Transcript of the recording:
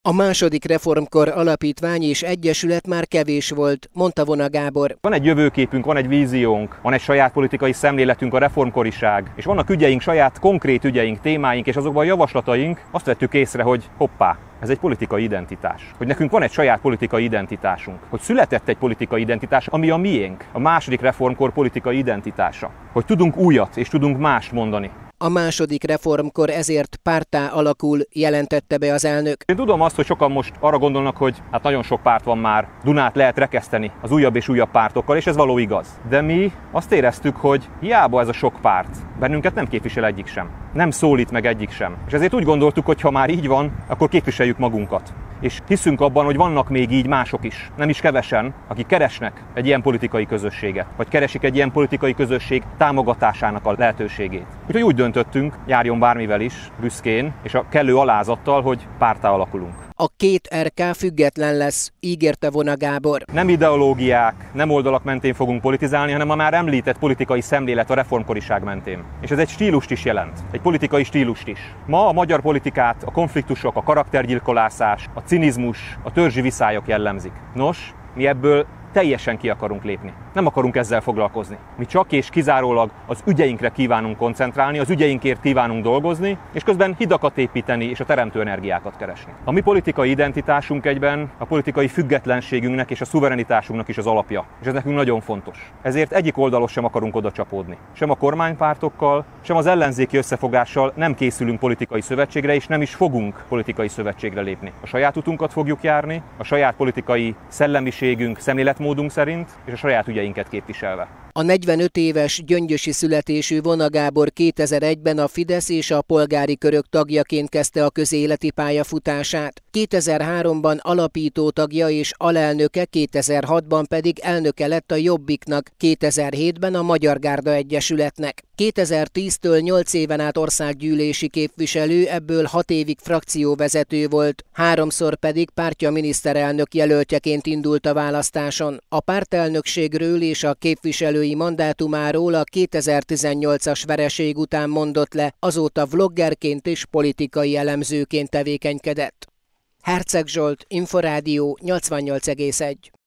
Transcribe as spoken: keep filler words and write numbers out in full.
A második reformkor alapítvány és egyesület már kevés volt, mondta Vona Gábor. Van egy jövőképünk, van egy víziónk, van egy saját politikai szemléletünk, a reformkoriság, és vannak ügyeink, saját konkrét ügyeink, témáink, és azokban a javaslataink. Azt vettük észre, hogy hoppá, ez egy politikai identitás. Hogy nekünk van egy saját politikai identitásunk. Hogy született egy politikai identitás, ami a miénk. A második reformkor politikai identitása. Hogy tudunk újat és tudunk mást mondani. A második reformkor ezért párttá alakul, jelentette be az elnök. Én tudom azt, hogy sokan most arra gondolnak, hogy hát nagyon sok párt van már, Dunát lehet rekeszteni az újabb és újabb pártokkal, és ez való igaz. De mi azt éreztük, hogy hiába ez a sok párt, bennünket nem képvisel egyik sem. Nem szólít meg egyik sem. És ezért úgy gondoltuk, hogy ha már így van, akkor képviseljük magunkat. És hiszünk abban, hogy vannak még így mások is, nem is kevesen, akik keresnek egy ilyen politikai közösséget, vagy keresik egy ilyen politikai közösség támogatásának a lehetőségét. Úgyhogy úgy döntöttünk, járjon bármivel is, büszkén, és a kellő alázattal, hogy párttá alakulunk. A két er ká független lesz, ígérte Vona Gábor. Nem ideológiák, nem oldalak mentén fogunk politizálni, hanem a már említett politikai szemlélet a reformkoriság mentén. És ez egy stílust is jelent, egy politikai stílust is. Ma a magyar politikát a konfliktusok, a karaktergyilkolászás, a cinizmus, a törzsi viszályok jellemzik. Nos, mi ebből teljesen ki akarunk lépni. Nem akarunk ezzel foglalkozni. Mi csak és kizárólag az ügyeinkre kívánunk koncentrálni, az ügyeinkért kívánunk dolgozni, és közben hidakat építeni és a teremtő energiákat keresni. A mi politikai identitásunk egyben a politikai függetlenségünknek és a szuverenitásunknak is az alapja, és ez nekünk nagyon fontos. Ezért egyik oldalos sem akarunk oda csapódni. Sem a kormánypártokkal, sem az ellenzéki összefogással nem készülünk politikai szövetségre, és nem is fogunk politikai szövetségre lépni. A saját utunkat fogjuk járni, a saját politikai szellemiségünk, szemléletmódunk szerint, és a saját ügyeinket képviselve. A negyvenöt éves gyöngyösi születésű Vona Gábor kétezer-egyben a Fidesz és a polgári körök tagjaként kezdte a közéleti pályafutását. kétezer-háromban alapító tagja és alelnöke, kétezer-hatban pedig elnöke lett a Jobbiknak, kétezer-hétben a Magyar Gárda Egyesületnek. kétezer-tíztől nyolc éven át országgyűlési képviselő, ebből hat évig frakcióvezető volt, háromszor pedig pártja miniszterelnök jelöltjeként indult a választáson. A pártelnökségről és a képviselői mandátumáról a kétezer-tizennyolcas vereség után mondott le, azóta vloggerként és politikai elemzőként tevékenykedett. Herceg Zsolt, Inforádió nyolcvannyolc egész egy.